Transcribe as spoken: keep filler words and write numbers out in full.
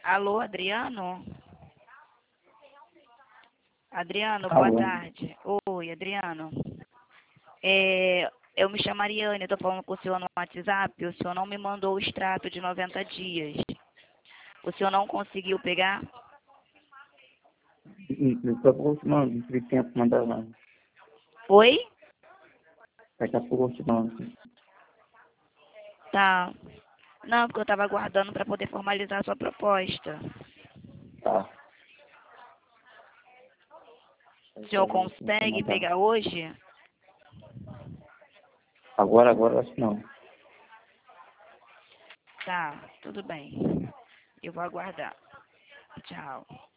Alô, Adriano? Adriano, boa Alô. tarde. Oi, Adriano. É, eu me chamo Mariane, eu tô falando com o senhor no WhatsApp. O senhor não me mandou o extrato de noventa dias. O senhor não conseguiu pegar? Não estou aproximando, não tive tempo de mandar lá. Oi? Daqui a pouco eu te mando. Tá. Não, porque eu estava aguardando para poder formalizar a sua proposta. Tá. O senhor consegue pegar hoje? Agora, agora acho que não. Tá, tudo bem. Eu vou aguardar. Tchau.